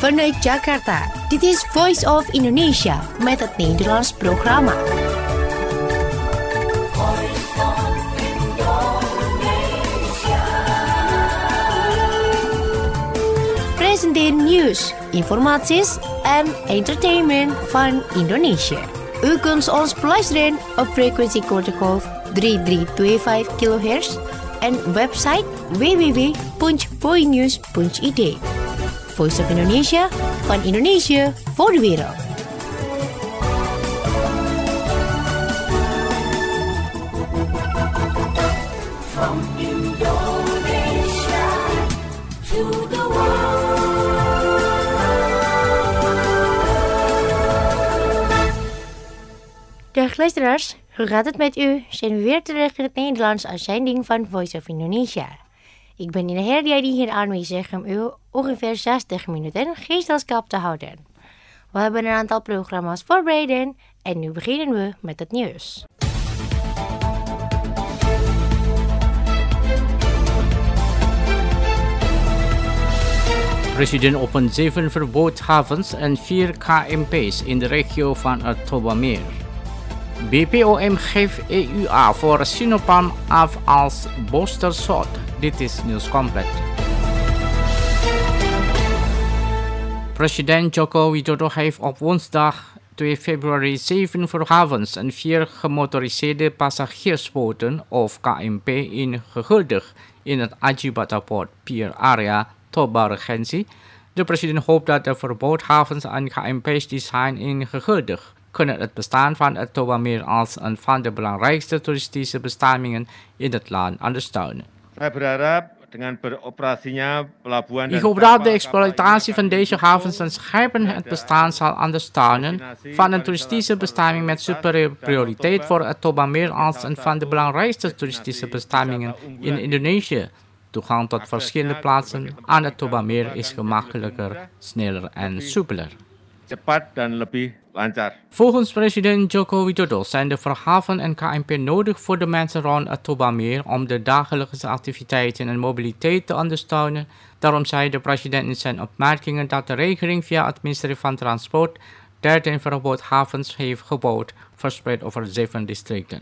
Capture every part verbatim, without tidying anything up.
vanuit Jakarta. Dit is Voice of Indonesia met het Nederlands programma. Presenteren nieuws, informaties en entertainment van Indonesia. U kunt ons beluisteren op frequentie kortgolf drie drie twee vijf kilohertz en website w w w punt voinews punt i d. Voice of Indonesia, van Indonesië voor de wereld. From Indonesia to the world. Dag luisteraars, hoe gaat het met u? Zijn we weer terug in het Nederlands uitzending van Voice of Indonesia. Ik ben in de hele die hier aanwezig om u ongeveer zestig minuten gezelschap te houden. We hebben een aantal programma's voorbereid en nu beginnen we met het nieuws. Presiden opent zeven verboodhavens en vier K M P's in de regio van het Tobameer. B P O M geeft E U A voor Sinopharm af als boostershot. Dit is Nieuws Compleet. President Joko Widodo heeft op woensdag twee februari zeven havens en vier gemotoriseerde passagiersboten of K M P ingehuldigd in het Ajibata-port Pier Area, Toba-regentie. De president hoopt dat de verboodhavens en K M P's die zijn ingehuldigd kunnen het bestaan van het Tobameer als een van de belangrijkste toeristische bestemmingen in het land ondersteunen. Ik hoop dat de exploitatie van deze havens en schepen het bestaan zal ondersteunen van een toeristische bestemming met superieur prioriteit voor het Tobameer als een van de belangrijkste toeristische bestemmingen in Indonesië. Toegang tot verschillende plaatsen aan het Tobameer is gemakkelijker, sneller en soepeler. Cepat dan lebih lancar. Volgens president Joko Widodo zijn de verhaven en K M P nodig voor de mensen rond het Tobameer om de dagelijkse activiteiten en mobiliteit te ondersteunen. Daarom zei de president in zijn opmerkingen dat de regering via het ministerie van Transport dertien verboodhavens heeft gebouwd, verspreid over zeven districten.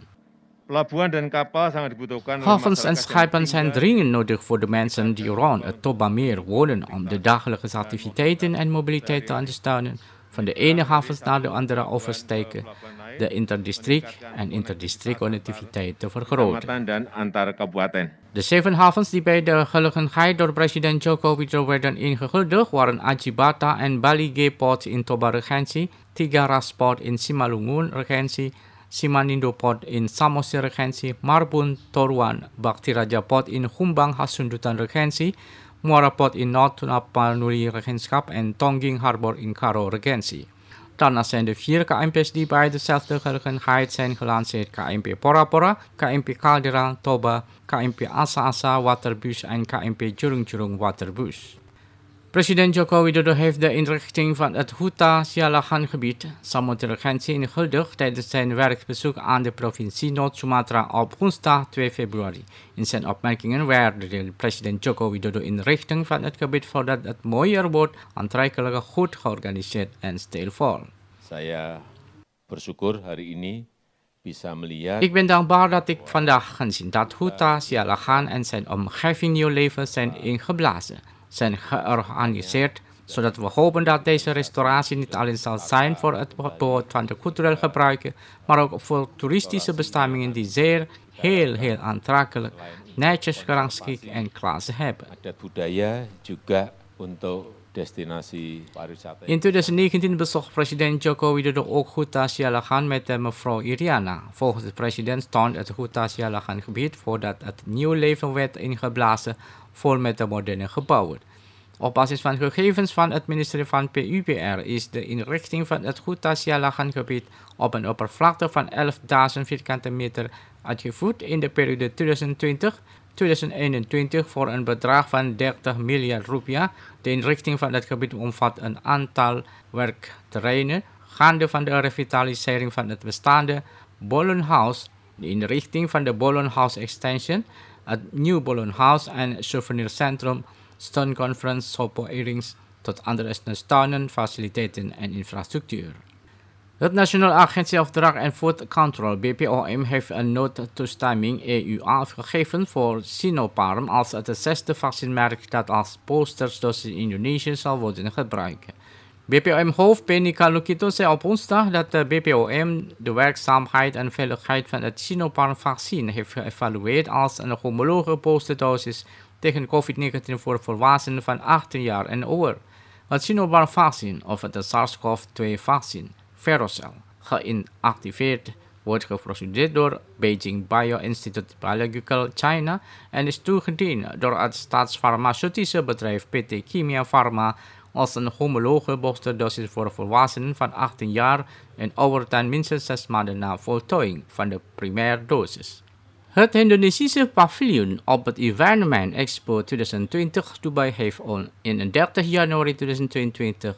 Havens en schepen zijn dringend nodig voor de mensen die rond het Tobameer wonen om de dagelijkse activiteiten en mobiliteit te ondersteunen. Van de ene havens naar de andere oversteken, de interdistrict en interdistrict connectiviteit te vergroten. De zeven havens die bij de gelegenheid door president Joko Widodo werden ingehuldigd waren Ajibata en Balige Port in Toba-regentie, Tiga Ras Port in Simalungun-regentie, Simanindo Port in Samosir-regentie, Marbun Toruan Baktiraja Port in Humbang Hasundutan-regentie, Muara Port in Noord-Tapanuli-regentschap en Tongging Harbor in Karo-regentie. Daarnaast zijn er vier K M P's die bij dezelfde gelegenheid zijn gelanceerd: K M P Pora Pora, K M P Caldera Toba, K M P Asa Asa Waterbus en K M P Jurung Jurung Waterbus. President Joko Widodo heeft de inrichting van het Huta Sialagan gebied, Samosir-regentie, ingehuldigd tijdens zijn werkbezoek aan de provincie Noord-Sumatra op woensdag twee februari. In zijn opmerkingen weerde president Joko Widodo inrichting van het gebied voordat het mooier wordt, aantrekkelijk, goed georganiseerd en stilvol. Saya bersyukur hari ini bisa melihat. Ik ben dankbaar dat ik vandaag kan zien dat Huta Sialagan en zijn omgeving nieuw leven zijn ingeblazen, zijn georganiseerd, zodat we hopen dat deze restauratie niet alleen zal zijn voor het behoud van de cultureel gebruiken, maar ook voor toeristische bestemmingen die zeer, heel, heel aantrekkelijk, netjes gerangschikt en klasse hebben. In twintig negentien bezocht president Joko Widodo ook Huta Sialagan met uh, mevrouw Iriana. Volgens de president stond het Huta Sialagan gebied voordat het nieuw leven werd ingeblazen, vol met de moderne gebouwen. Op basis van gegevens van het ministerie van P U P R is de inrichting van het Huta Sialagan gebied op een oppervlakte van elfduizend vierkante meter uitgevoerd in de periode twintig twintig tot twintig eenentwintig voor een bedrag van dertig miljard rupiah. De inrichting van het gebied omvat een aantal werkterreinen, gaande van de revitalisering van het bestaande Bolonhouse, de inrichting van de Bolonhouse Extension, het nieuw Bolonhouse en souvenirscentrum Stone Conference Sopo Earrings tot andere steunen, faciliteiten en infrastructuur. Het Nationaal Agency of Drug and Food Control, B P O M, heeft een noodtoestemming E U afgegeven voor Sinopharm als het zesde vaccinmerk dat als boosterdosis in Indonesië zal worden gebruikt. B P O M-hoofd Penny Kalukito zei op woensdag dat de B P O M de werkzaamheid en veiligheid van het Sinopharm-vaccin heeft geëvalueerd als een homologe boosterdosis tegen COVID negentien voor volwassenen van achttien jaar en ouder. Het Sinopharm-vaccin of het SARS-C o V twee vaccin Verocell, geïnactiveerd, wordt geproduceerd door Beijing Bio-Institute Biological China en is toegediend door het staatsfarmaceutische bedrijf P T Kimia Pharma als een homologe boosterdosis voor volwassenen van achttien jaar en ouder dan minstens zes maanden na voltooiing van de primaire dosis. Het Indonesische paviljoen op het Evenement Expo twintig twintig Dubai heeft op dertig januari tweeduizend tweeëntwintig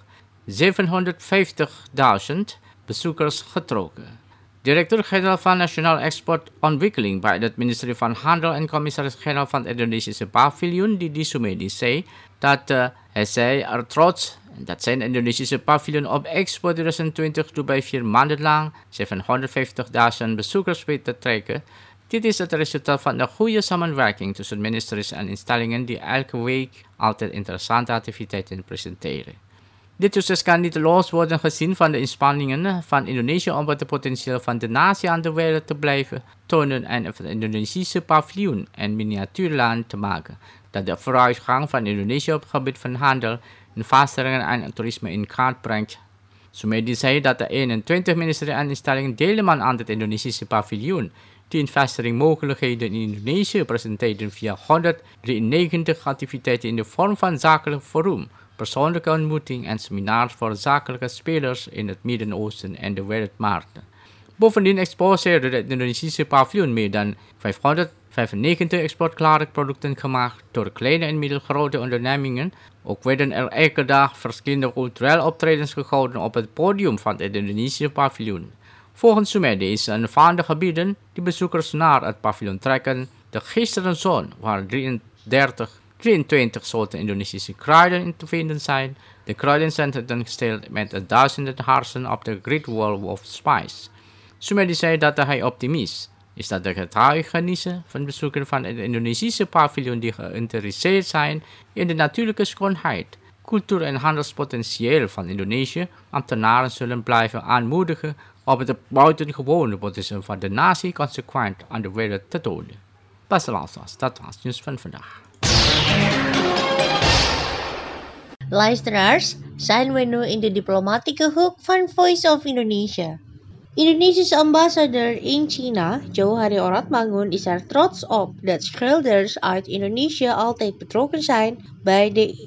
zevenhonderdvijftigduizend bezoekers getrokken. Directeur-generaal van Nationaal Exportontwikkeling bij het ministerie van Handel en commissaris-generaal van het Indonesische paviljoen, Didi Sumedi, zei dat uh, hij zei er trots dat zijn Indonesische paviljoen op Expo twintig twintig Dubai vier maanden lang zevenhonderdvijftigduizend bezoekers weet te trekken. Dit is het resultaat van de goede samenwerking tussen ministeries en instellingen die elke week altijd interessante activiteiten presenteren. Dit succes kan niet los worden gezien van de inspanningen van Indonesië om het potentieel van de natie aan de wereld te blijven tonen en het Indonesische paviljoen een miniatuurland te maken, dat de vooruitgang van Indonesië op het gebied van handel, investeringen en toerisme in kaart brengt. Sumedi zei dat de eenentwintig ministeries en instellingen deelnemen aan het Indonesische paviljoen, die investeringsmogelijkheden in Indonesië presenteren via honderddrieënnegentig activiteiten in de vorm van zakelijk forum, persoonlijke ontmoeting en seminars voor zakelijke spelers in het Midden-Oosten en de wereldmarkten. Bovendien exposeerde het Indonesische paviljoen meer dan vijfhonderdvijfennegentig exportklare producten gemaakt door kleine en middelgrote ondernemingen. Ook werden er elke dag verschillende culturele optredens gehouden op het podium van het Indonesische paviljoen. Volgens Sumedi is een van de gebieden die bezoekers naar het paviljoen trekken de Gisterenzone, waar drieëndertig drieëntwintig soorten Indonesische kruiden in te vinden zijn. De kruiden zijn tentoongesteld met duizenden harsen op de Great Wall of Spice. Sumedi zei dat hij optimist is dat de getuigenissen van bezoekers van het Indonesische paviljoen die geïnteresseerd zijn in de natuurlijke schoonheid, cultuur en handelspotentieel van Indonesië, ambtenaren zullen blijven aanmoedigen om het buitengewone potentieel van de natie consequent aan de wereld te tonen. Beste luisteraars, dat was het nieuws van vandaag. Luisteraars, zijn we nu in de diplomatieke hoek van Voice of Indonesia. Indonesische ambassadeur in China, Johari Oratmangun, is er trots op dat schilders uit Indonesië altijd betrokken zijn bij de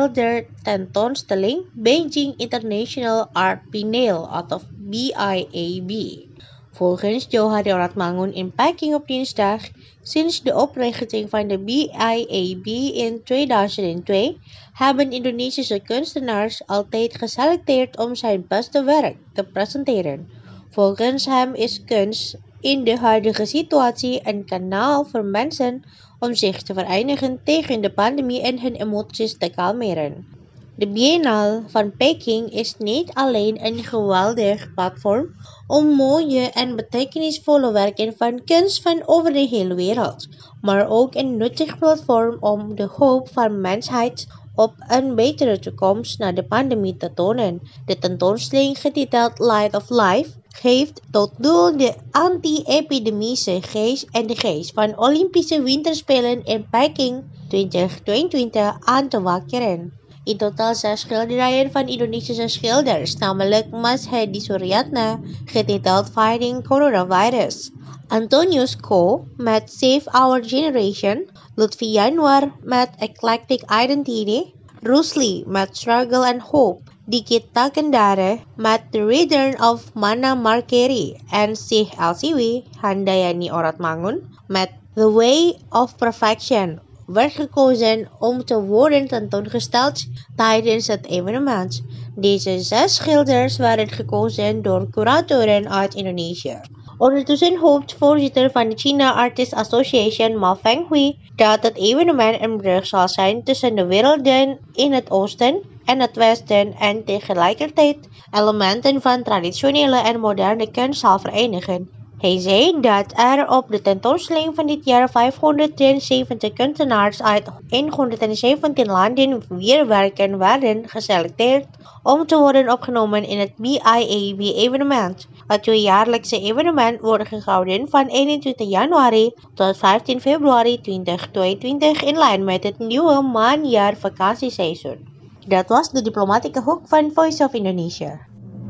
schildertentoonstelling Beijing International Art Biennale of B I A B. Volgens Johari Oratmangun in Peking op dinsdag, sinds de oprichting van de B I A B in tweeduizend twee, hebben Indonesische kunstenaars altijd geselecteerd om zijn beste werk te presenteren. Volgens hem is kunst in de huidige situatie een kanaal voor mensen om zich te verenigen tegen de pandemie en hun emoties te kalmeren. De Biennale van Peking is niet alleen een geweldig platform om mooie en betekenisvolle werken van kunst van over de hele wereld, maar ook een nuttig platform om de hoop van mensheid op een betere toekomst na de pandemie te tonen. De tentoonstelling, getiteld Light of Life, geeft tot doel de anti-epidemische geest en de geest van Olympische Winterspelen in Peking twintig tweeëntwintig aan te wakkeren. In totaal zes schilderijen van Indonesische schilders, namelijk Mas Hedi Suryatna, getiteld Fighting Coronavirus, Antonius Ko met Save Our Generation, Lutfi Januar met Eclectic Identity, Rusli met Struggle and Hope, Dikit Takendare met The Return of Mana Markeri en Syekh Elsiwi Handayani Oratmangun met The Way of Perfection werd gekozen om te worden tentoongesteld tijdens het evenement. Deze zes schilders werden gekozen door curatoren uit Indonesië. Ondertussen hoopt voorzitter van de China Artists Association Ma Fenghui dat het evenement een brug zal zijn tussen de werelden in het oosten en het Westen en tegelijkertijd elementen van traditionele en moderne kunst zal verenigen. Hij zei dat er op de tentoonstelling van dit jaar vijfhonderddrieënzeventig kunstenaars uit honderdzeventien landen wier werken werden geselecteerd om te worden opgenomen in het B I A B-evenement. Het tweejaarlijkse evenement wordt gehouden van eenentwintig januari tot vijftien februari tweeduizend tweeëntwintig in lijn met het nieuwe maanjaar-vakantieseizoen. Dat was de diplomatieke hoek van Voice of Indonesia.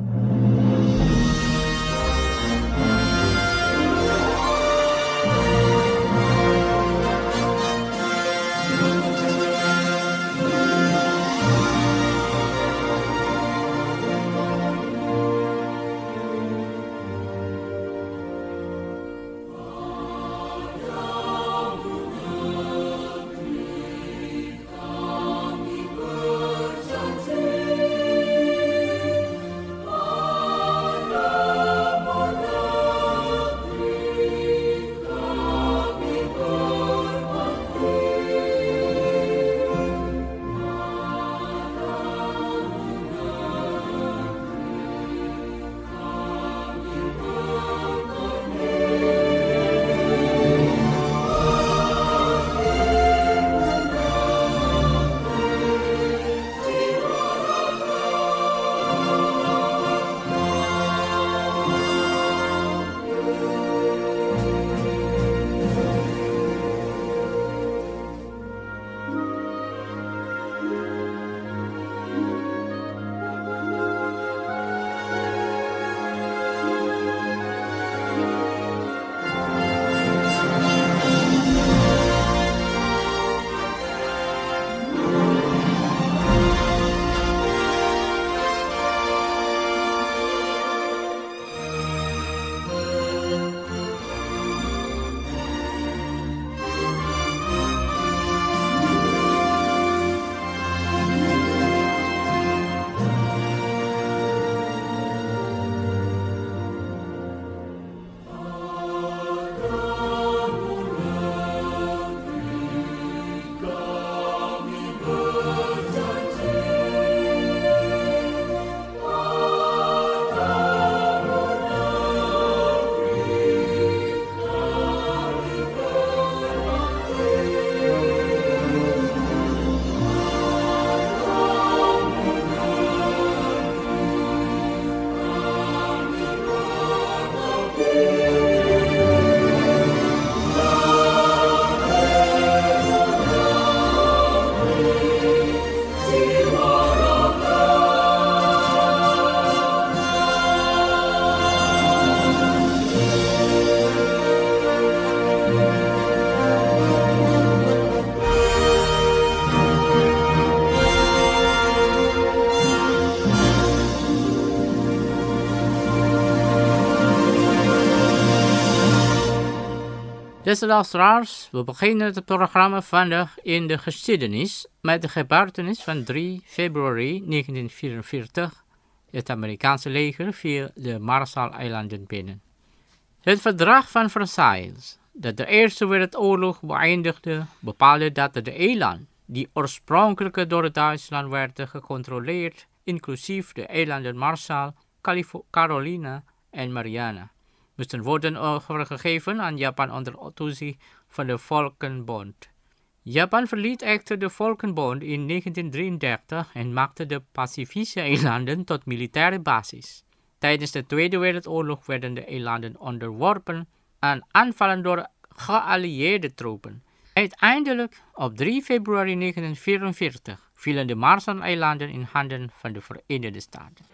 Beste luisteraars, we beginnen het programma vandaag in de geschiedenis met de gebeurtenis van drie februari negentien vierenveertig. Het Amerikaanse leger viel de Marshall-eilanden binnen. Het verdrag van Versailles, dat de Eerste Wereldoorlog beëindigde, bepaalde dat de eilanden, die oorspronkelijk door Duitsland werden gecontroleerd, inclusief de eilanden Marshall, Carolina en Mariana, moesten worden overgegeven aan Japan onder toezicht van de Volkenbond. Japan verliet echter de Volkenbond in negentien drieëndertig en maakte de Pacifische eilanden tot militaire basis. Tijdens de Tweede Wereldoorlog werden de eilanden onderworpen aan aanvallen door geallieerde troepen. Uiteindelijk, op drie februari negentien vierenveertig, vielen de Marshall-eilanden in handen van de Verenigde Staten.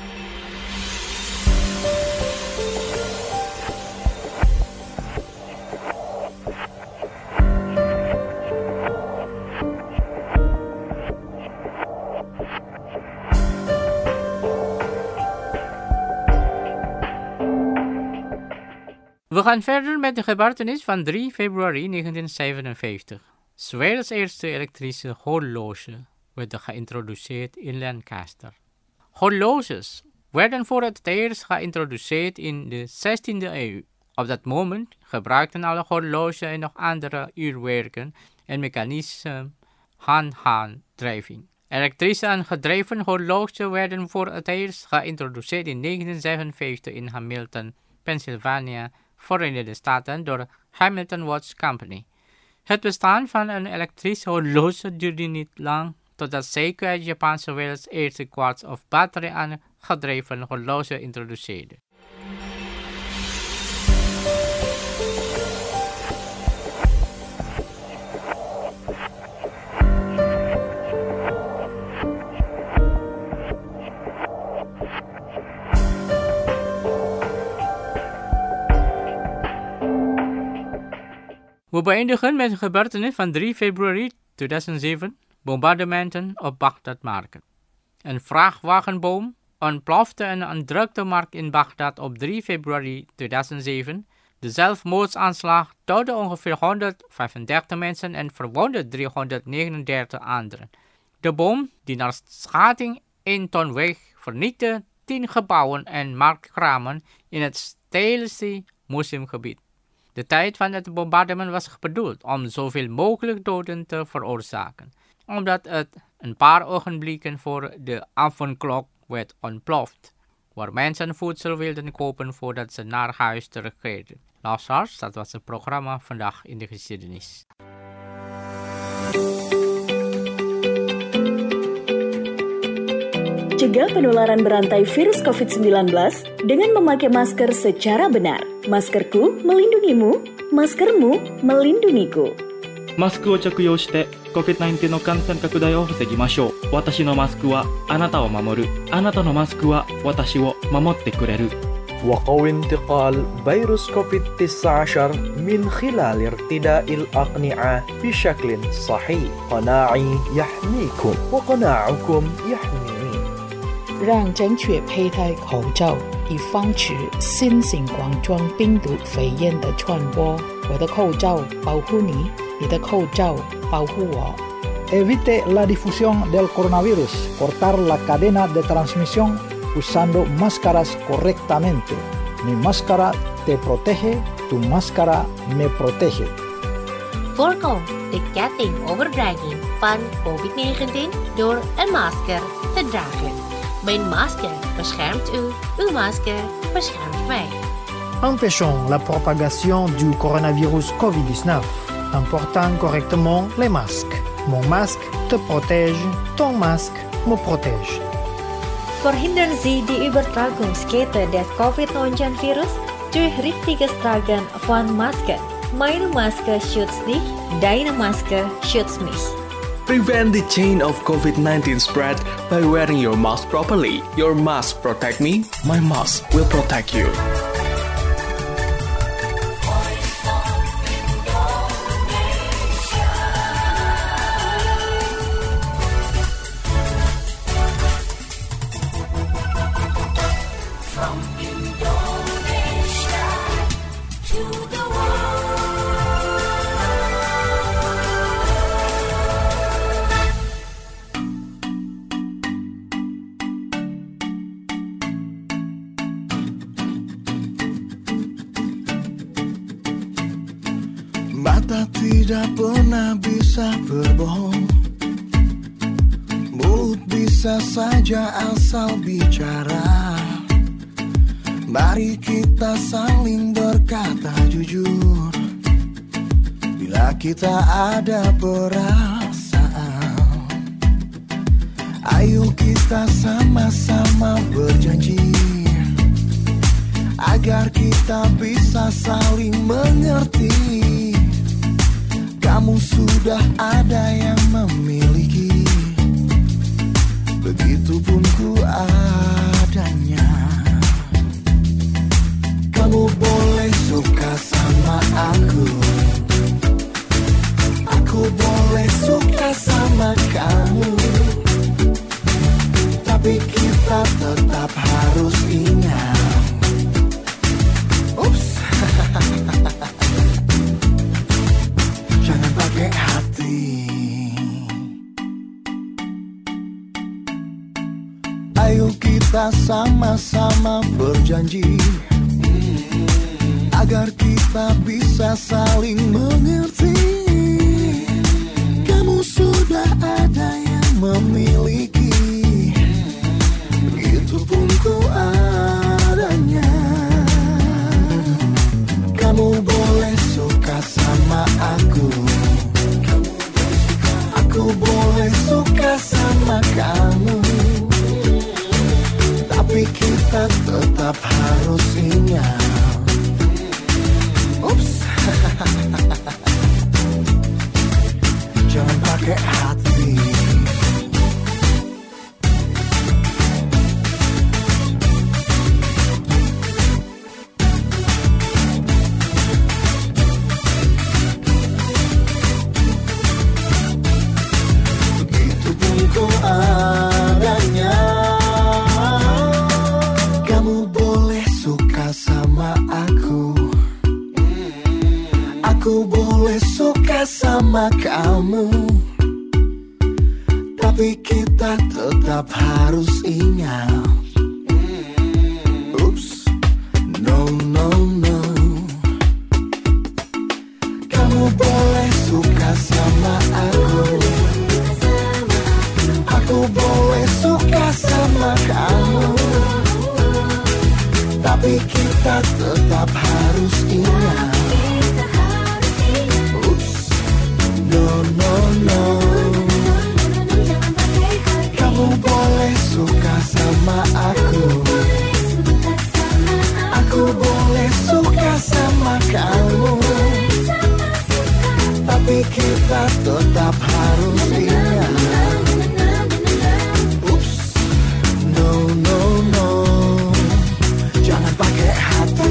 We gaan verder met de gebeurtenis van drie februari negentien zevenenvijftig. 's werelds eerste elektrische horloge werd geïntroduceerd in Lancaster. Horloges werden voor het eerst geïntroduceerd in de zestiende eeuw. Op dat moment gebruikten alle horloges en nog andere uurwerken en mechanische hand-handdrijving. Elektrische en gedreven horloges werden voor het eerst geïntroduceerd in negentien zevenenvijftig in Hamilton, Pennsylvania, Verenigde Staten door Hamilton Watch Company. Het bestaan van een elektrisch horloge duurde niet lang, totdat Seiko het Japanse werelds eerste quartz of batterij aangedreven horloge introduceerde. We beëindigen met een gebeurtenis van drie februari tweeduizend zeven, bombardementen op Baghdad Market. Een vrachtwagenbom ontplofte in een druktemarkt in Baghdad op drie februari tweeduizend zeven. De zelfmoordsaanslag doodde ongeveer honderdvijfendertig mensen en verwondde driehonderdnegenendertig anderen. De bom, die naar schatting één ton weeg, vernietigde tien gebouwen en marktkramen in het Stedelijke Museumgebied. De tijd van het bombardement was bedoeld om zoveel mogelijk doden te veroorzaken, omdat het een paar ogenblikken voor de avondklok werd ontploft, waar mensen voedsel wilden kopen voordat ze naar huis terugkeerden. Luisteraars, dat was het programma Vandaag in de Geschiedenis. Cegah penularan berantai virus covid sembilan belas dengan memakai masker secara benar. Maskerku melindungimu, maskermu melindungiku. マスクを着用して コビッドナインティーン の感染拡大を防ぎましょう。私のマスクはあなたを守る。あなたのマスクは私を守ってくれる。 وقوي انتقال فيروس كوفيد تسعة عشر من خلال ارتداء الأقنعة بشكل صحيح. قناعي يحميكم وقناعكم يحميني. 让正确佩戴口罩，以防止新型冠状病毒肺炎的传播。我的口罩保护你，你的口罩保护我。 Evite la difusión del coronavirus. Cortar la cadena de transmisión usando máscaras correctamente. Mi máscara te protege, tu máscara me protege. Voorkom de kettingoverdraging van covid negentien door een masker te dragen. Mijn masker beschermt u, uw masker beschermt mij. Empêchons la propagation du coronavirus covid dix-neuf en portant correctement les masques. Mon masque te protège, ton masque me protège. Verhindern Sie die Übertragungskette des covid neunzehn virus durch richtiges Tragen von Masken. Meine Maske schützt dich, deine Maske schützt mich. Prevent the chain of covid nineteen spread by wearing your mask properly. Your mask protect me, my mask will protect you. Mata tidak pernah bisa berbohong, mulut bisa saja asal bicara. Mari kita saling berkata jujur, bila kita ada perasaan. Ayo kita sama-sama berjanji, agar kita bisa saling mengerti. Kamu sudah ada yang memiliki, begitupun ku adanya. Kamu boleh suka sama aku, aku boleh suka sama kamu, tapi kita tetap harus ingat. Ups. Jangan pakai hati. Ayo kita sama-sama berjanji, agar kita bisa saling mengerti. Kamu sudah ada yang memiliki, itu pun ku adanya. Kamu boleh suka sama aku, aku boleh suka sama kamu, tapi kita tetap harus ingat. Ups. Jangan pakai hati. Begitu pun ku adanya. Kamu boleh suka sama aku, aku boleh suka sama kamu, tapi kita tetap harus ingat. Oops, no, no, no. Kamu boleh suka sama aku, aku boleh suka sama kamu, tapi kita tetap harus ingat. No, no, no. Kamu boleh suka sama aku, aku boleh suka sama kamu, tapi kita tetap harus ingat. Oops, no, no, no. Jangan pakai hati,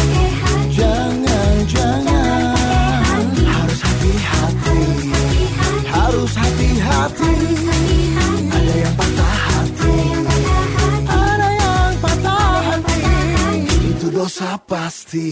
jangan, jangan. Harus hati-hati, harus hati-hati. Ada yang patah hati, ada yang patah hati. Itu dosa pasti.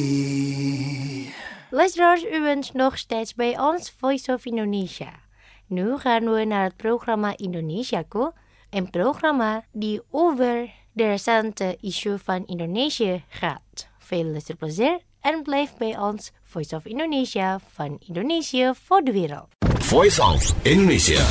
Luisteraars, u bent nog steeds bij ons Voice of Indonesia. Nu gaan we naar het programma Indonesiaku, een programma die over de recente issue van Indonesië gaat. Veel luisterplezier en blijf bij ons Voice of Indonesia van Indonesië voor de wereld. Voice of Indonesia.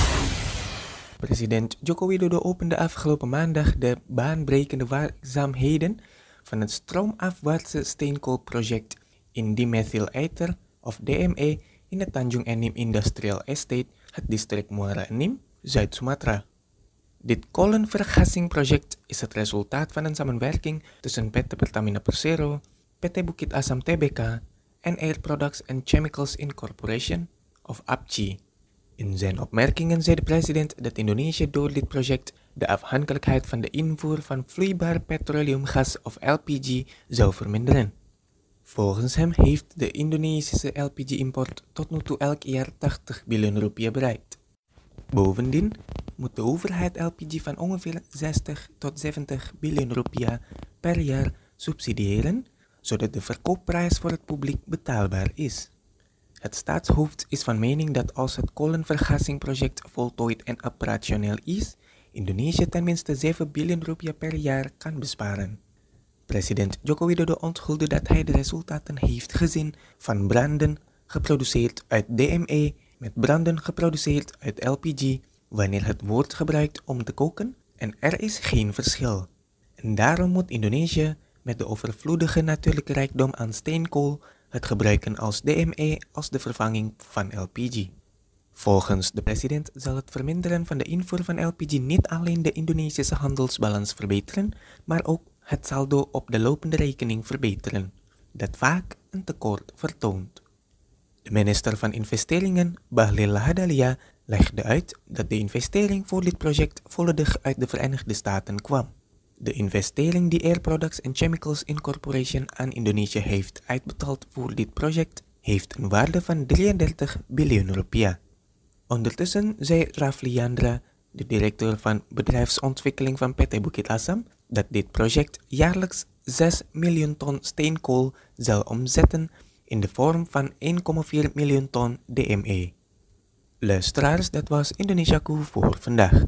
President Joko Widodo opende afgelopen maandag de baanbrekende werkzaamheden van het stroomafwaartse steenkoolproject in dimethyl ether of D M E in het Tanjung Enim Industrial Estate, het district Muara Enim, Zuid-Sumatra. Dit kolenvergassingproject is het resultaat van een samenwerking tussen P T Pertamina Persero, P T Bukit Asam T B K en Air Products and Chemicals Incorporation of A P C I. In zijn opmerkingen zei de president dat Indonesië door dit project de afhankelijkheid van de invoer van vloeibaar petroleumgas of L P G zou verminderen. Volgens hem heeft de Indonesische L P G-import tot nu toe elk jaar tachtig biljoen rupiah bereikt. Bovendien moet de overheid L P G van ongeveer zestig tot zeventig biljoen rupiah per jaar subsidiëren, zodat de verkoopprijs voor het publiek betaalbaar is. Het staatshoofd is van mening dat als het kolenvergassingproject voltooid en operationeel is, Indonesië tenminste zeven biljoen rupiah per jaar kan besparen. President Joko Widodo onthulde dat hij de resultaten heeft gezien van branden geproduceerd uit D M E met branden geproduceerd uit L P G wanneer het wordt gebruikt om te koken en er is geen verschil. En daarom moet Indonesië met de overvloedige natuurlijke rijkdom aan steenkool het gebruiken als D M E als de vervanging van L P G. Volgens de president zal het verminderen van de invoer van L P G niet alleen de Indonesische handelsbalans verbeteren, maar ook het saldo op de lopende rekening verbeteren, dat vaak een tekort vertoont. De minister van Investeringen, Bahlil Lahadalia, legde uit dat de investering voor dit project volledig uit de Verenigde Staten kwam. De investering die Air Products and Chemicals Incorporation aan Indonesië heeft uitbetaald voor dit project, heeft een waarde van drieëndertig biljoen rupiah. Ondertussen zei Rafliandra, de directeur van bedrijfsontwikkeling van P T Bukit Asam, dat dit project jaarlijks zes miljoen ton steenkool zal omzetten in de vorm van één komma vier miljoen ton D M E. Luisteraars, dat was Indonesiaku voor vandaag.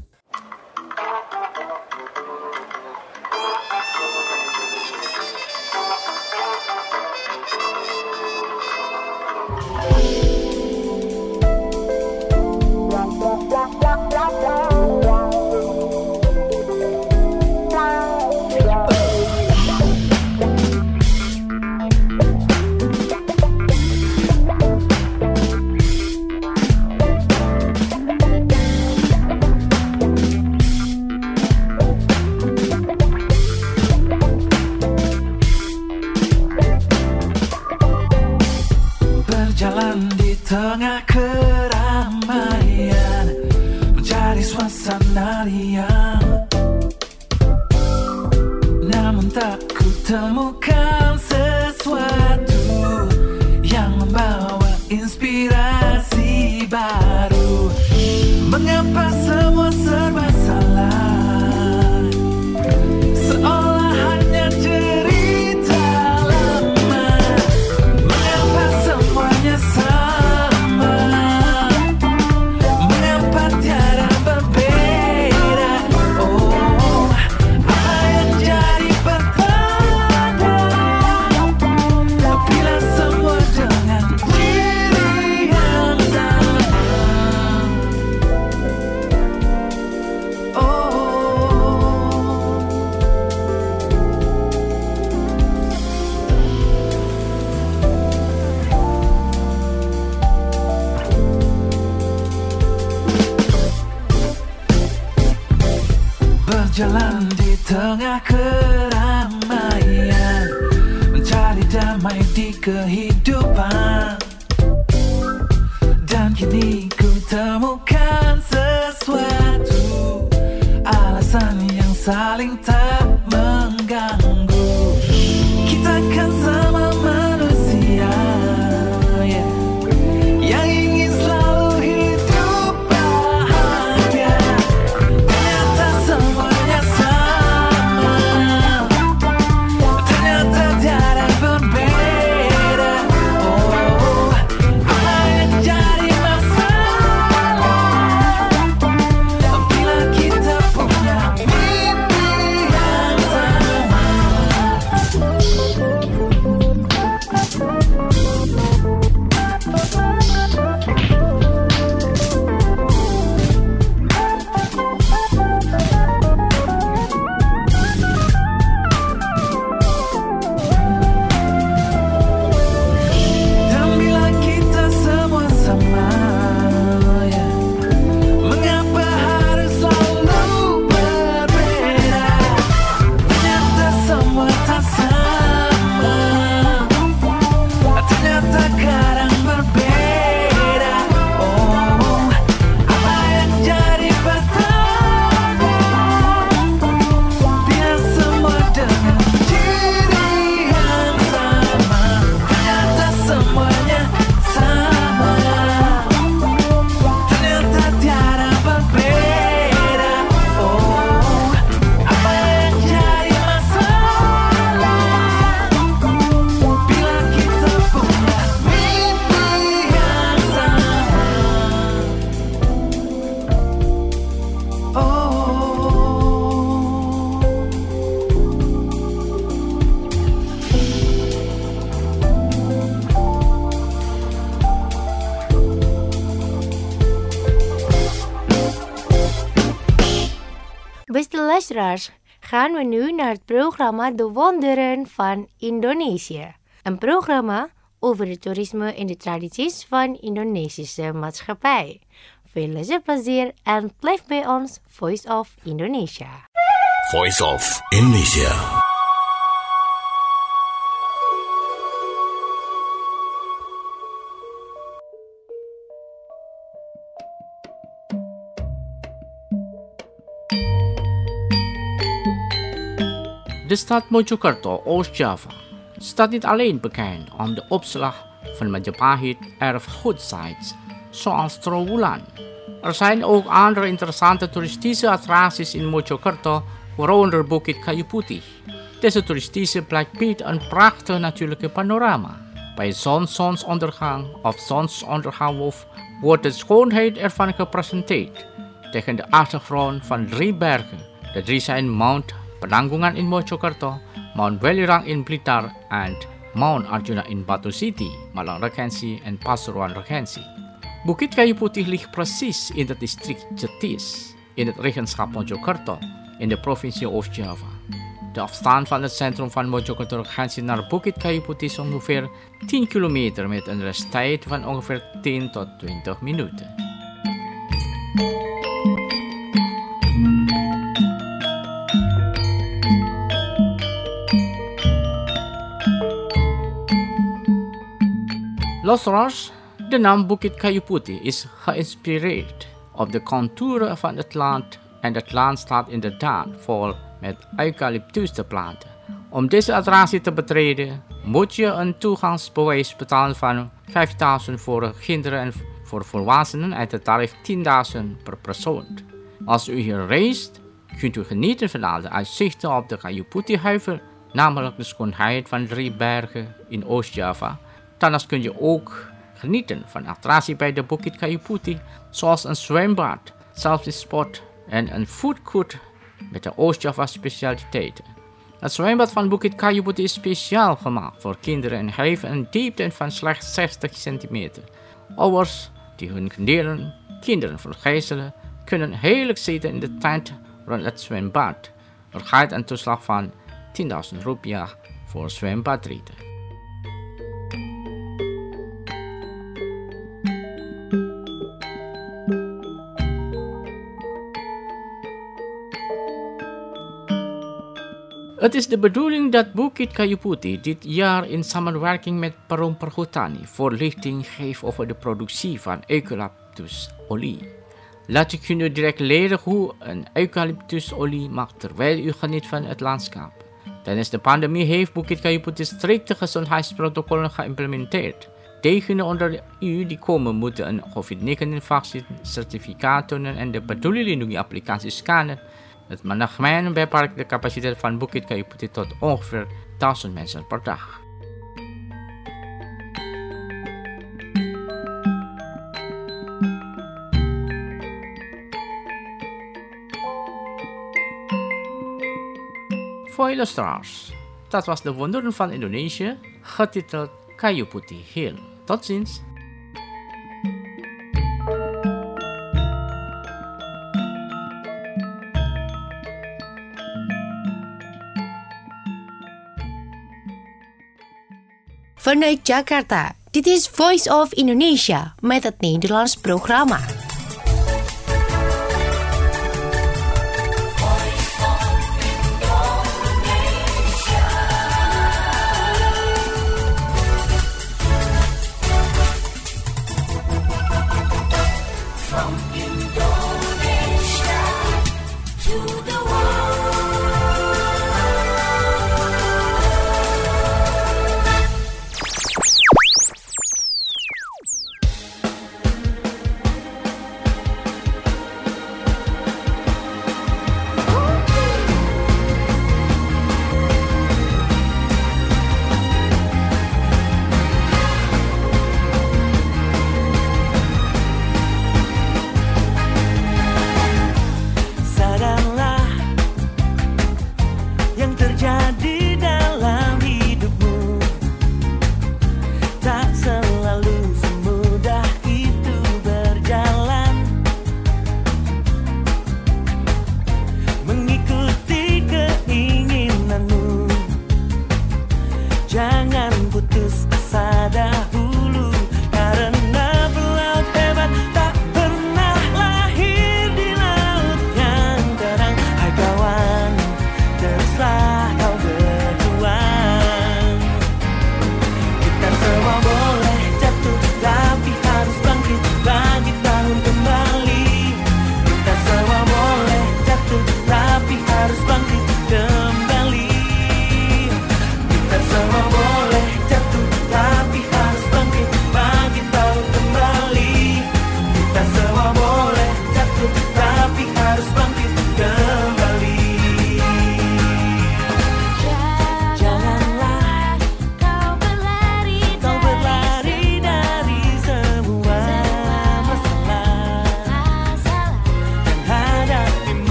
Wow. Berjalan di tengah keramaian, mencari suasana riang, namun tak ku temukan sesuatu yang membawa inspirasi baru. Mengapa semua serba salah, seolah hanya cerita lama. Mengapa semuanya sama, mengapa tiada berbeda. Oh, apa yang jadi pertanda bila semua dengan diri yang sama. Berjalan di tengah keramaian, mencari damai di kehidupan, dan kini ku temukan sesuatu, alasan yang saling tak mengganggu. Kita kan sama manusia, yeah, yang ingin selalu hidup bahagia. Ternyata semuanya sama, ternyata tiada berbeda. Oh, apa yang jadi masalah bila kita punya mimpi yang sama. Dan bila kita semua sama, ya, mengapa harus selalu berbeda? Ternyata semua tak sama, ternyata kadang berbeda. Oh, apa yang jadi pertanda bila semua dengan diri yang sama. Ternyata semuanya sama, ternyata tiada berbeda. Oh, apa yang jadi masalah bila kita punya mimpi yang sama. Oh. Beste luisteraars, gaan we nu naar het programma De Wonderen van Indonesië. Een programma over het toerisme en de tradities van Indonesische maatschappij. Veel luisterplezier en blijf bij ons Voice of Indonesia. Voice of Indonesia. De stad Mojokerto, Oost-Java, staat niet alleen bekend om de opslag van Majapahit erfgoedsites, zoals Trowulan. Er zijn ook andere interessante toeristische attracties in Mojokerto, waaronder Bukit Kayu Putih. Deze toeristische plek biedt een prachtig natuurlijke panorama. Bij zonsondergang of zonsondergang wordt de schoonheid ervan gepresenteerd tegen de achtergrond van drie bergen. De drie zijn Mount Penanggungan in Mojokerto, Mount Welirang in Blitar, en Mount Arjuna in Batu City, Malang Regency en Pasuruan Regency. Bukit Kayu Putih ligt precies in het district Jetis, in het regentschap Mojokerto, in de provincie Oost-Java. De afstand van het centrum van Mojokerto Regency naar Bukit Kayu Putih is ongeveer tien kilometer met een reistijd van ongeveer tien tot twintig minuten. Luisteraars, De naam Bukit Kayu Putih is geïnspireerd op de contouren van het land en het land staat inderdaad vol met eucalyptus te planten. Om deze attractie te betreden moet je een toegangsbewijs betalen van vijfduizend voor kinderen en voor volwassenen en het tarief tienduizend per persoon. Als u hier reist, kunt u genieten van alle uitzichten op de Kayu Putih-heuvel, namelijk de schoonheid van drie bergen in Oost-Java. Daarnaast kun je ook genieten van attracties bij de Bukit Kayu Putih, zoals een zwembad, selfie-spot en een foodcourt met de Oost-Java specialiteiten. Het zwembad van Bukit Kayu Putih is speciaal gemaakt voor kinderen en heeft een diepte van slechts zestig centimeter. Ouders die hun kinderen, kinderen vergezelen, kunnen heerlijk zitten in de tent rond het zwembad. Er gaat een toeslag van tienduizend rupiah voor zwembadritten. Het is de bedoeling dat Bukit Kayu Putih dit jaar in samenwerking met Perum Perhutani voorlichting geeft over de productie van eucalyptusolie. Laat ik u direct leren hoe een eucalyptusolie maakt terwijl u geniet van het landschap. Tijdens de pandemie heeft Bukit Kayu Putih strikte gezondheidsprotocollen geïmplementeerd. Degenen onder u die komen moeten een COVID negentien vaccincertificaat tonen en de peduli-lindungi-applicatie scannen. Het management beperkt de capaciteit van Bukit Kayu Putih tot ongeveer duizend mensen per dag. Voor de luisteraars, dat was de wonderen van Indonesië, getiteld Kayu Putih Hill. Tot ziens! Vanuit Jakarta, dit is Voice of Indonesia met het Nederlands programma.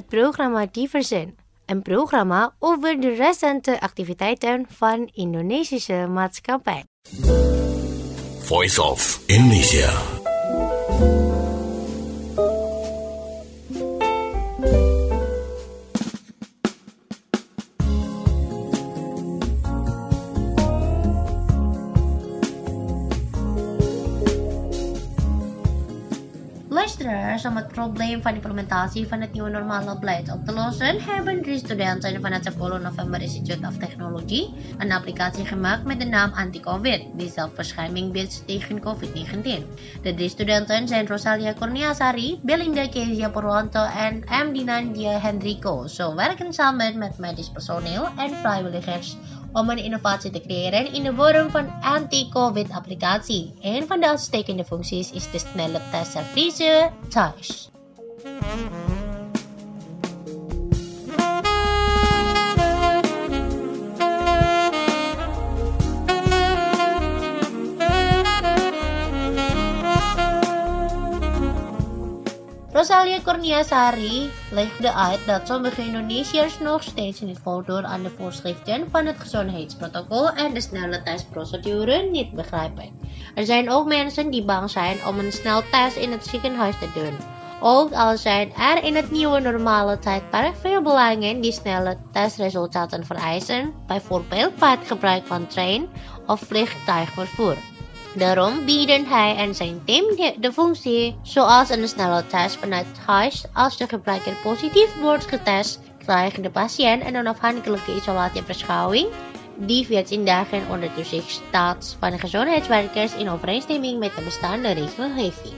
programma Diversen, een programma over de recente activiteiten van Indonesische maatschappij. Voice of Indonesia. Luisteraars, om het probleem van implementatie van het nieuwe normale beleid op te lossen, hebben drie studenten van het sepuluh November Institute of Technology een applicatie gemaakt met de naam Anti-Covid, die zelfbescherming biedt tegen covid negentien. De drie studenten zijn Rosalia Kurniasari, Belinda Kezia Purwanto en M. Dinandia Hendrico. Ze werken samen met medisch personeel en vrijwilligers om een innovatie te creëren in de vorm van anti-COVID-applicatie. Een van de uitstekende functies is de snelle testservice thuis. Rosalia Kurniasari legde uit dat sommige Indonesiërs nog steeds niet voldoen aan de voorschriften van het gezondheidsprotocol en de snelle testprocedure niet begrijpen. Er zijn ook mensen die bang zijn om een sneltest in het ziekenhuis te doen. Ook al zijn er in het nieuwe normale tijdperk veel belangen die snelle testresultaten vereisen, bijvoorbeeld bij het gebruik van trein- of vliegtuigvervoer. Daarom bieden hij en zijn team de, de functie zoals een snelle test vanuit huis. Als de gebruiker positief wordt getest, krijgt de patiënt een onafhankelijke isolatiebeschouwing die veertien dagen onder toezicht staat van de gezondheidswerkers in overeenstemming met de bestaande regelgeving.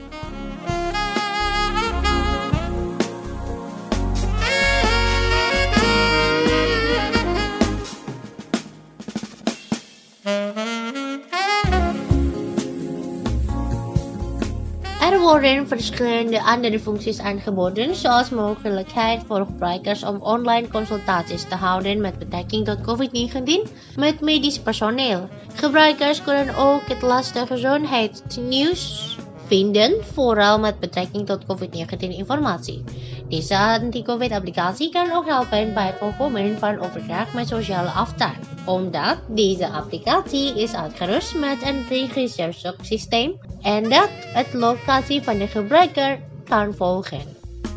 Er worden verschillende andere functies aangeboden, zoals mogelijkheid voor gebruikers om online consultaties te houden met betrekking tot covid negentien met medisch personeel. Gebruikers kunnen ook het laatste gezondheidsnieuws vinden, vooral met betrekking tot covid negentien informatie. Deze anti-COVID-applicatie kan ook helpen bij het voorkomen van overdracht met sociale afstand, omdat deze applicatie is uitgerust met een registrersysteem en dat het locatie van de gebruiker kan volgen.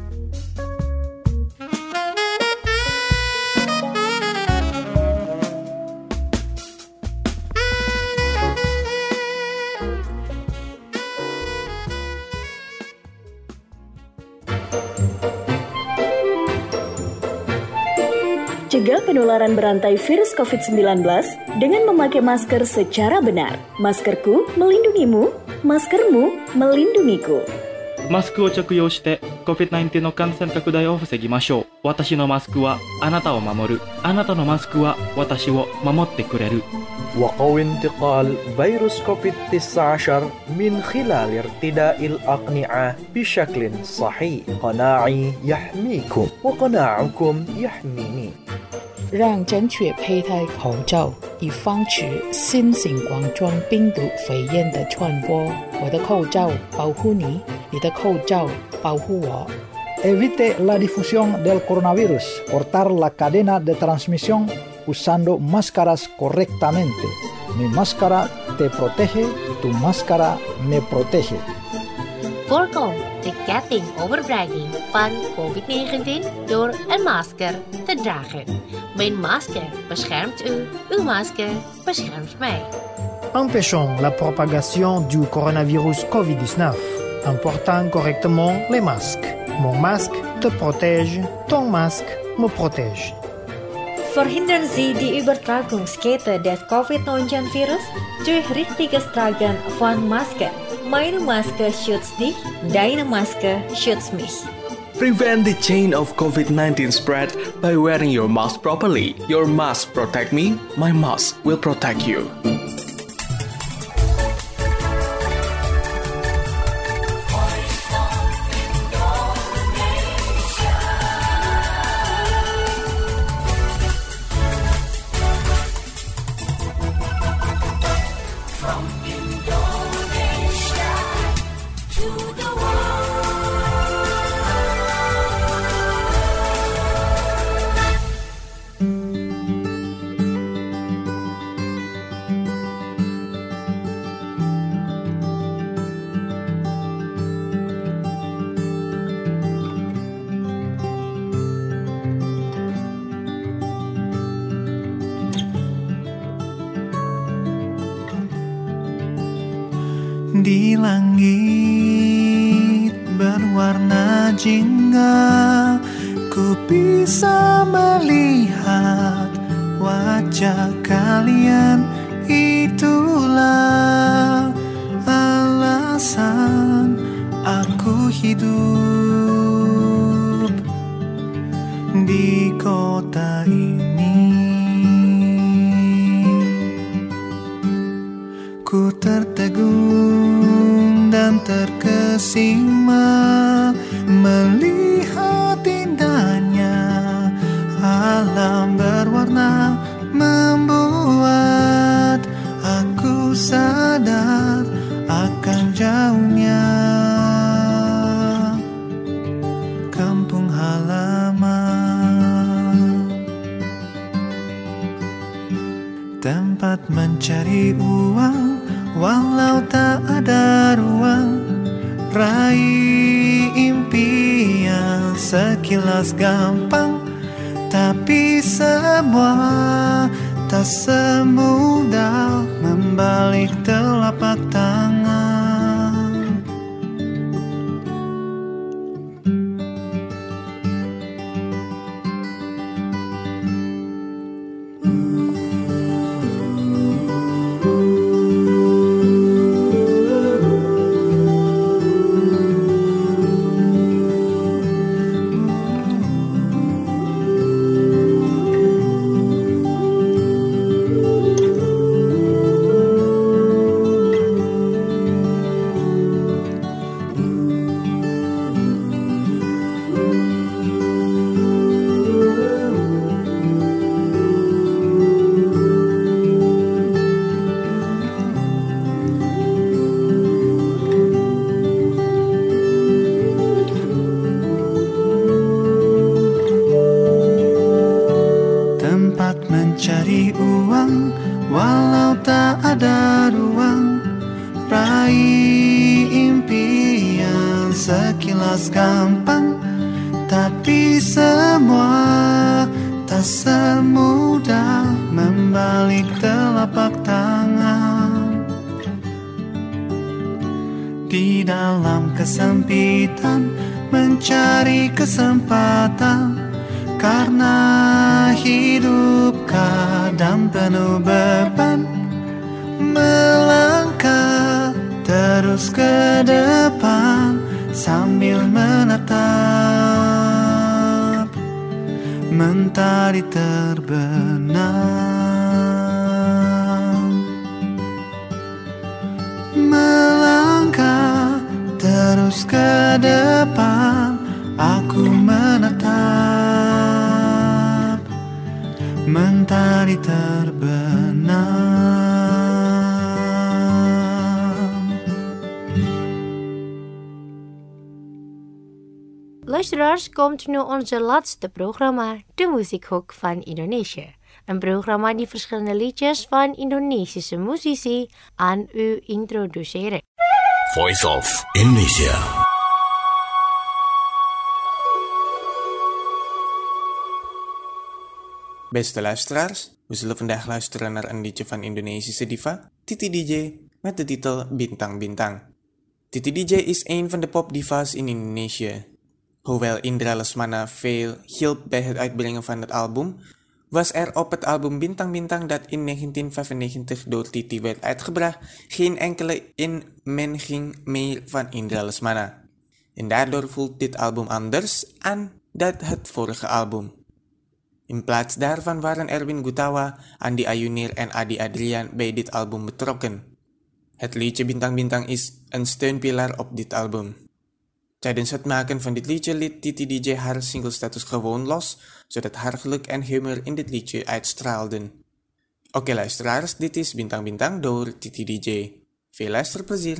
Cegah penularan berantai virus covid sembilan belas dengan memakai masker secara benar. Maskerku melindungimu, maskermu melindungiku. マスクを着用して コビッドナインティーン の感染拡大を防ぎましょう。私のマスクはあなたを守る。あなたのマスクは私を守ってくれる。 وقوي انتقال فيروس كوفيد تسعة عشر من خلال ارتداء الأقنعة بشكل صحيح. قناعي يحميكم وقناعكم يحميني. 让正确佩戴口罩，以防止新型冠状病毒肺炎的传播。我的口罩保护你，你的口罩保护我。 Evite la difusión del coronavirus. Cortar la cadena de transmisión usando máscaras correctamente. Mi máscara te protege, tu máscara me protege. Voorkom de kettingoverbrenging van covid negentien door een masker te dragen. Mijn masker beschermt u, uw masker beschermt mij. Empêchons la propagation du coronavirus covid dix-neuf en portant correctement les masques. Mon masque te protège, ton masque me protège. Verhindern Sie die Übertragungskette des covid neunzehn Virus durch richtiges Tragen von Maske. Meine Maske schützt dich, deine Maske schützt mich. Prevent the chain of covid nineteen spread by wearing your mask properly. Your mask protect me, my mask will protect you. di langit berwarna jingga, ku bisa melihat wajah kalian. Itulah alasan aku hidup di kota ini. Ku tertegun dan terkesima melihat indahnya alam berwarna, membuat aku sadar akan jauhnya kampung halaman. Tempat mencari uang walau tak ada ruang, raih impian sekilas gampang, tapi semua tak semudah membalik telapak tangan. Mencari uang walau tak ada ruang, raih impian sekilas gampang, tapi semua tak semudah membalik telapak tangan. Di dalam kesempitan mencari kesempatan, karena hidup kadang penuh beban, melangkah terus ke depan sambil menatap mentari terbenam. Melangkah terus ke depan, aku menatap mentari terbenam. Luisteraars, komt nu onze laatste programma, de Muziekhoek van Indonesië. Een programma die verschillende liedjes van Indonesische muzici aan u introduceren. Voice of Indonesia. Beste luisteraars, we zullen vandaag luisteren naar een liedje van Indonesische diva Titi D J met de titel Bintang Bintang. Titi D J is een van de popdiva's in Indonesië. Hoewel Indra Lesmana veel hielp bij het uitbrengen van het album, was er op het album Bintang Bintang dat in negentien vijfennegentig door Titi werd uitgebracht geen enkele inmenging meer van Indra Lesmana. En daardoor voelt dit album anders aan dan het vorige album. In plaats daarvan waren Erwin Gutawa, Andi Ayunir en Adi Adrian bij dit album betrokken. Het liedje Bintang Bintang is een steunpilaar op dit album. Tijdens het maken van dit liedje liet Titi D J haar singlestatus gewoon los, zodat haar geluk en humor in dit liedje uitstraalden. Oké luisteraars, dit is Bintang Bintang door Titi D J. Veel luisterplezier!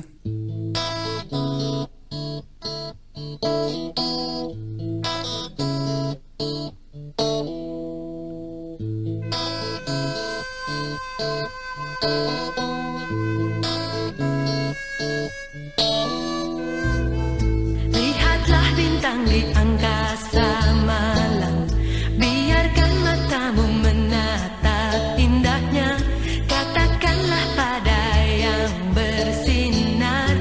Lihatlah bintang di angkasa malam, biarkan matamu menatap indahnya. Katakanlah pada yang bersinar,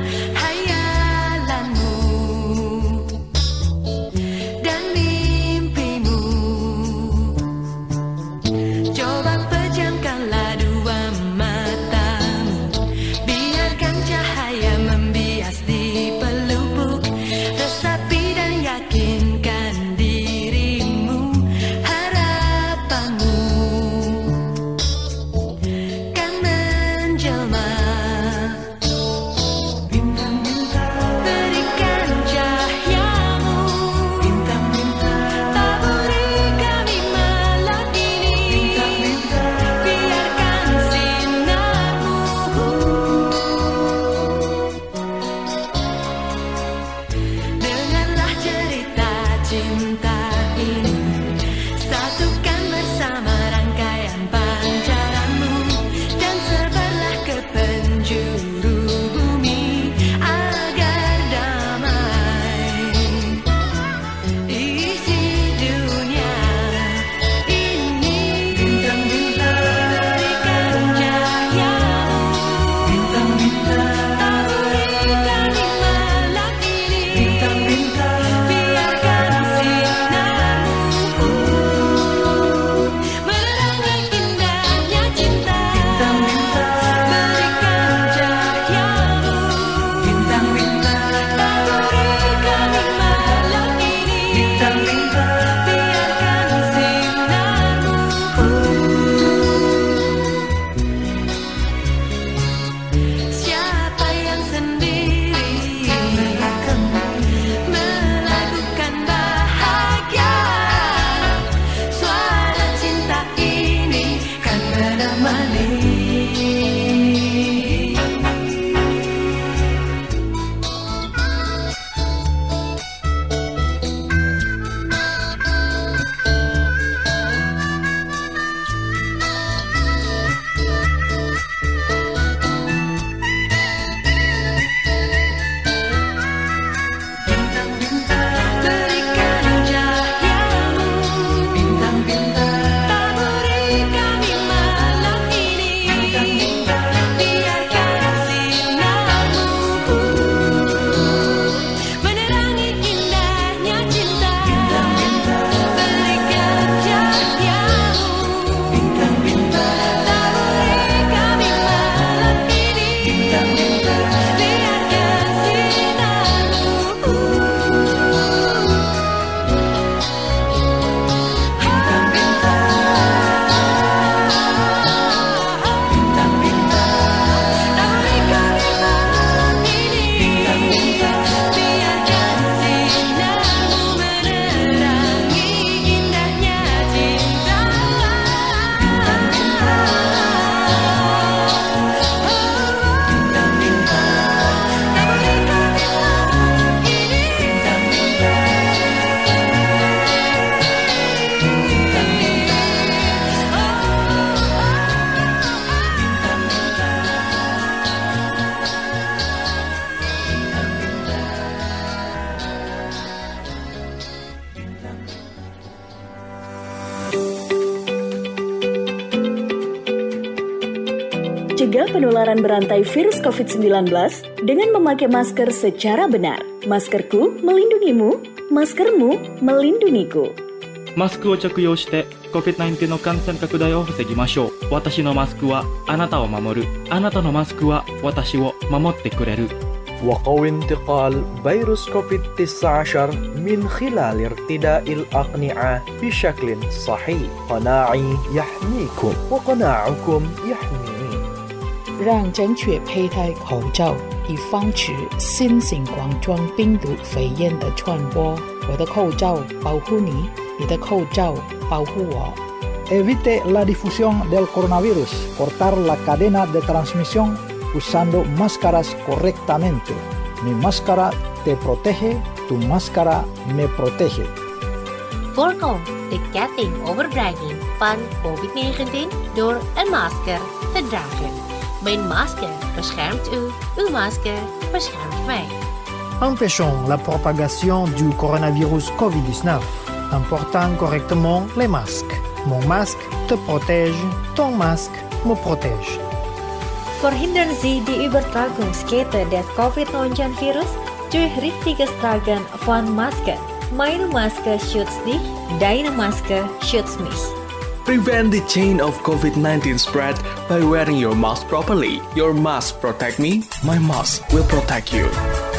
penularan berantai virus covid sembilan belas dengan memakai masker secara benar. Maskerku melindungimu, maskermu melindungiku. マスクを着用して コビッドナインティーン の感染拡大を防ぎましょう。私のマスクはあなたを守る。あなたのマスクは私を守ってくれる。 وقوي انتقال فيروس كوفيد تسعة عشر من خلال ارتداء الأقنعة بشكل صحيح. قناعي يحميكم وقناعكم يحميني. 让正确佩戴口罩，以防止新型冠状病毒肺炎的传播。我的口罩保护你，你的口罩保护我。 Evite la difusión del coronavirus. Cortar la cadena de transmisión usando máscaras correctamente. Mi máscara te protege, tu máscara me protege. Voorkom de kettingoverdraging van covid negentien door een masker te dragen. Mijn masker beschermt u, uw masker beschermt mij. Empêchons la propagation du coronavirus covid dix-neuf en portant correctement les masques. Mon masque te protège, ton masque me protège. Verhindern Sie die Übertragungskette des covid neunzehn Virus durch richtiges Tragen von Masken. Meine Maske schützt dich, deine Maske schützt mich. Prevent the chain of covid nineteen spread by wearing your mask properly. Your mask protect me, my mask will protect you.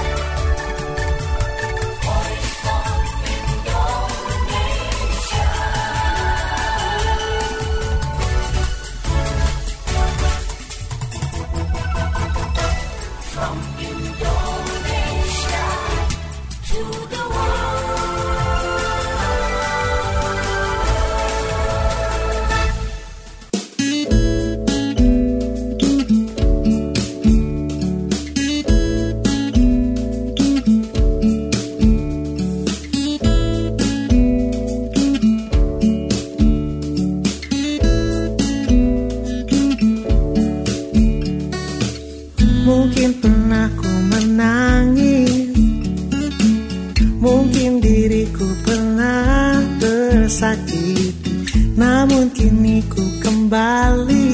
Mungkin pernah ku menangis, mungkin diriku pernah tersakiti, namun kini ku kembali.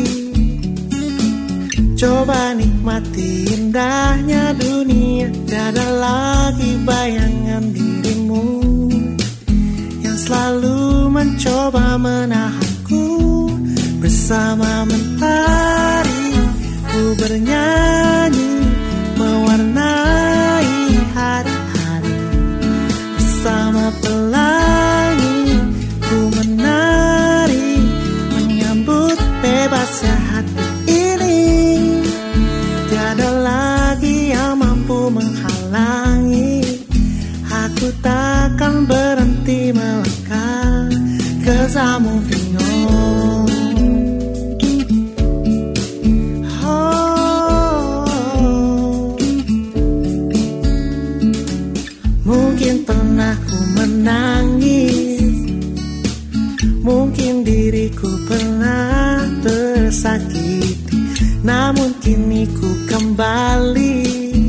Coba nikmati indahnya dunia, tiada lagi bayangan dirimu yang selalu mencoba menahanku. Bersama mentari ku bernyanyi, mewarnai hari-hari. Bersama pelangi ku menari, menyambut bebasnya hati ini. Tiada lagi yang mampu menghalangi. Aku takkan berhenti melangkah ke zamu bingung. Mungkin pernah ku menangis, mungkin diriku pernah tersakiti, namun kini ku kembali.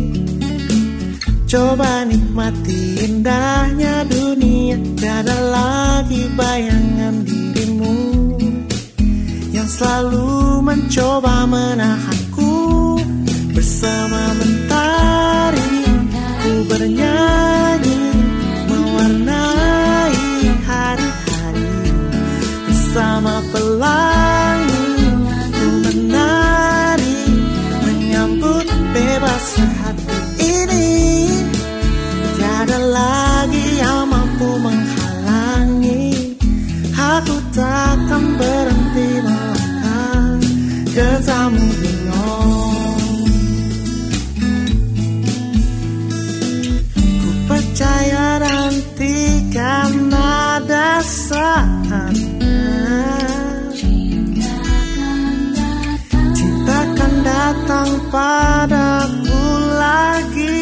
Coba nikmati indahnya dunia, tiada lagi bayangan dirimu yang selalu mencoba menahanku. Bersama mentari ku bernyanyi, mewarnai hari-hari. Bersama pelangi ku menari, menyambut bebasnya hati ini. Tiada lagi yang mampu menghalangi. Aku takkan berhenti melangkah ke zamu bingung. Percaya nantikan ada saatnya, cinta akan datang padaku lagi.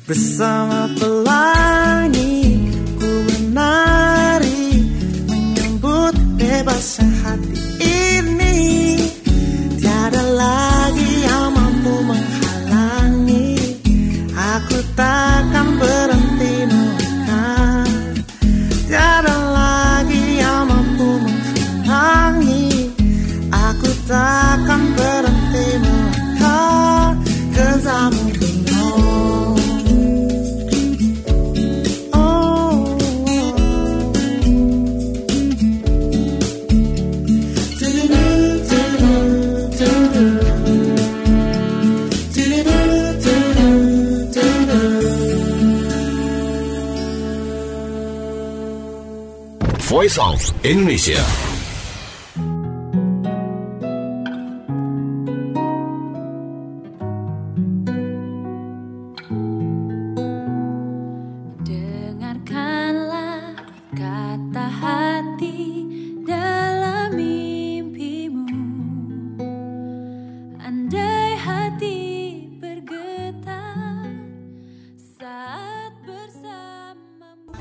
Bersama pelangi ku menari, menyambut bebasnya hati ini. Tiada lagi yang mampu menghalangi, aku takkan berhenti melangkah. Tiada lagi yang mampu menghalangi, aku takkan berhenti melangkah. 'Cause I'm moving on. Voice of Indonesia. Dengarkanlah kata hati dalam mimpimu. Andai hati bergetar saat bersamamu.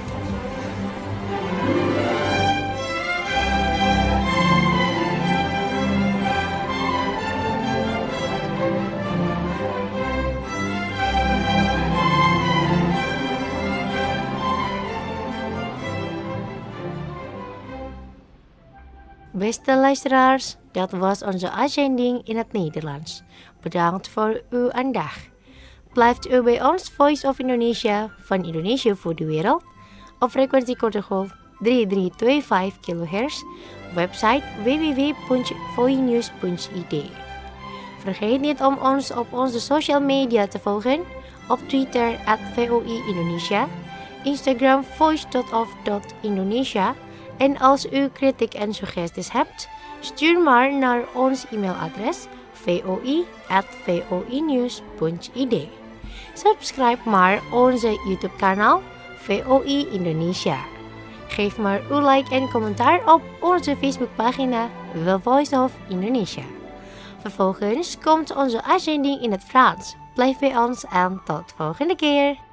Beste luisteraars, dat was onze uitzending in het Nederlands. Bedankt voor uw aandacht. Blijft u bij ons Voice of Indonesia van Indonesië voor de wereld op frequentie kortegolf drie drie twee vijf kilohertz, website w w w punt voinews punt i d. Vergeet niet om ons op onze social media te volgen, op Twitter at V O I Indonesia, Instagram voice dot of dot indonesia. En als u kritiek en suggesties hebt, stuur maar naar ons e-mailadres voi at voinews punt i d. Subscribe maar onze YouTube kanaal V O I Indonesia. Geef maar uw like en commentaar op onze Facebookpagina The Voice of Indonesia. Vervolgens komt onze uitzending in het Frans. Blijf bij ons en tot volgende keer.